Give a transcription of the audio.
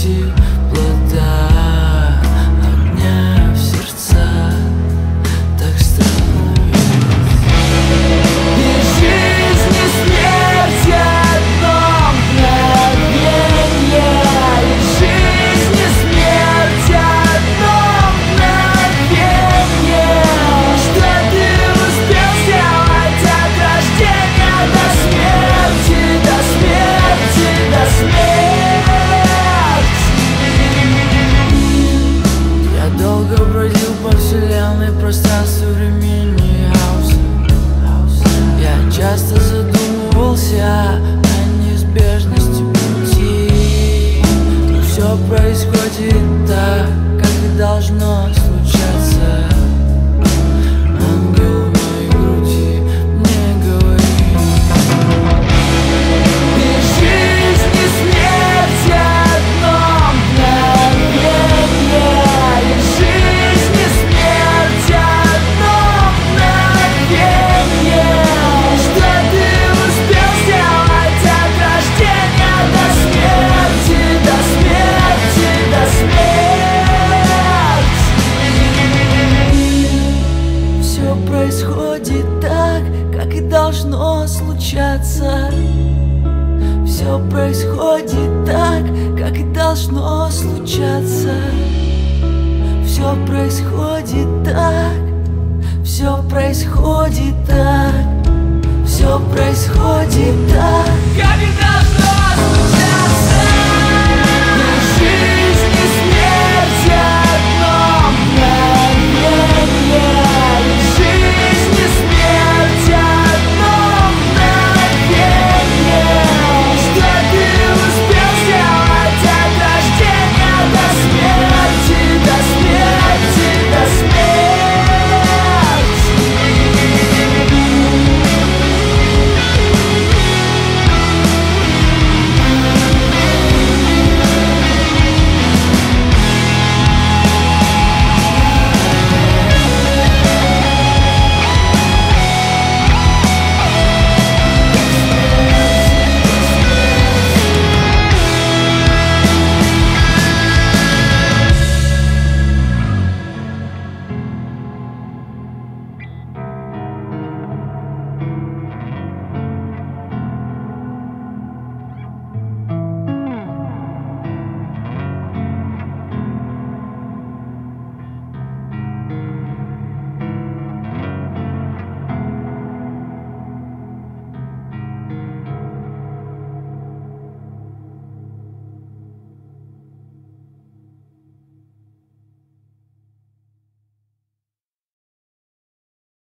теплота огня в сердца так становится. И жизнь, и смерть одно мгновенье, и жизнь, и смерть одно мгновенье. Что ты успел сделать от рождения до смерти, до смерти, до смерти? Я долго бродил по вселенной, пространству, времени, хаоса. Я часто задумывался о неизбежности пути, но все происходит так, как и должно случаться. Ангел в моей груди мне говорит: и жизнь, и смерть одно мгновенье, и жизнь, и смерть одно мгновенье. Что ты успел сделать от рождения до смерти, до смерти, до смерти? Все происходит так, как и должно случаться. Все происходит так, как и должно случаться. Все происходит так, все происходит так, все происходит так, как и должно.